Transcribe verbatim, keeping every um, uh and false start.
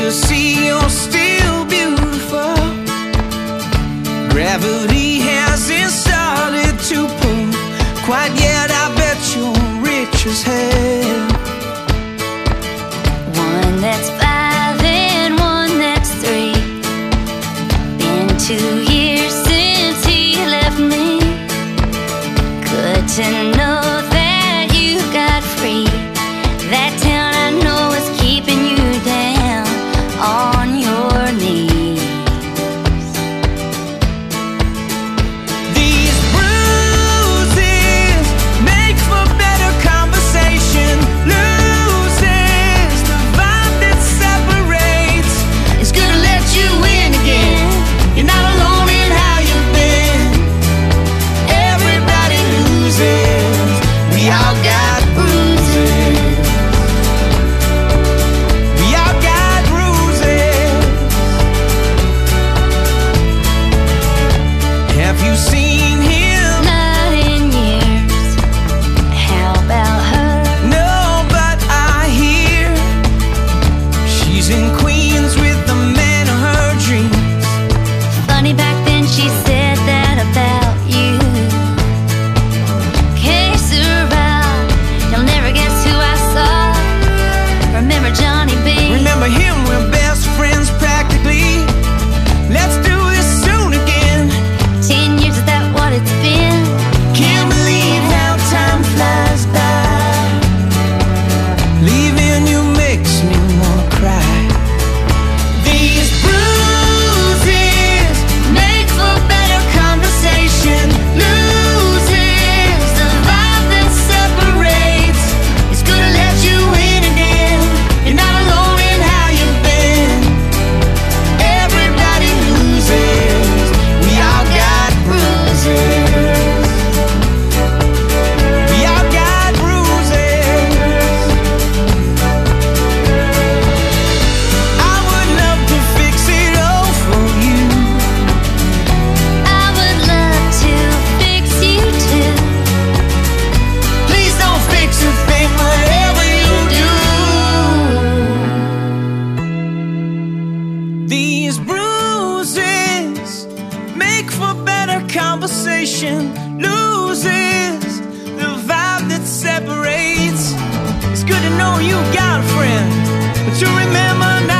to see you're still beautiful. Gravity hasn't started to pull quite yet. I bet you're rich as hell. One that's five and one that's three. Been two years since he left me. Good to know that you got free. That town I know is keeping you down on your knees. These bruises make for better conversation. Loses the vibe that separates. It's gonna let you in again. You're not alone in how you've been. Everybody loses. We all got bruises. We all got bruises. Have you seen him? Not in years. How about her? No, but I hear she's in Queens with the man of her dreams. Funny, back then she said that about you. Que sera, you'll never guess who I saw. Remember Johnny B? Remember him, we're best friends practically. Let's do this soon again. Ten years, is that what it's been? Can't believe how time flies by. Leaving you makes me wanna cry. These bruises make for better conversation. Loses the vibe that separates. It's gonna let you in again. You're not alone in how you've been. Everybody loses. We all got bruises. We all got bruises. I would love to fix it all for you. I would love to fix you too. Please don't fix a thing, whatever you do. These bruises make for better conversation. Loses the vibe that separates. It's good to know you got a friend, but you remember now.